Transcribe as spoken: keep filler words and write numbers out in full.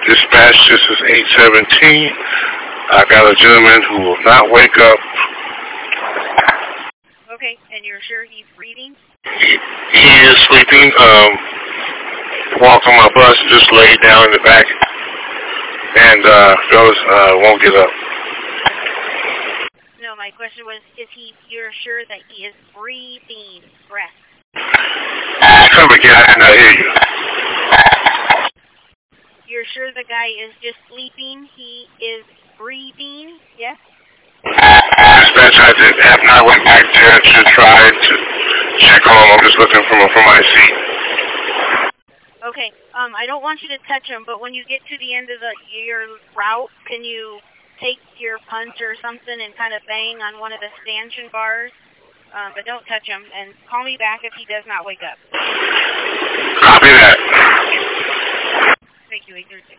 Dispatch, this is eight seventeen. I got a gentleman who will not wake up. Okay, and you're sure he's breathing? He, he is sleeping. Um, walked on my bus, just laid down in the back, and uh, fellas uh, won't get up. No, my question was, is he? You're sure that he is breathing? Breath. Come again, I did not hear you. You're sure the guy is just sleeping? He is breathing? Yes? Dispatch, I did, have not went back there to try to check on him. I'm just looking from, from my seat. Okay, um, I don't want you to touch him, but when you get to the end of the your route, can you take your punch or something and kind of bang on one of the stanchion bars? Um, but don't touch him, and call me back if he does not wake up. Copy that. Thank you, eight thirty-six.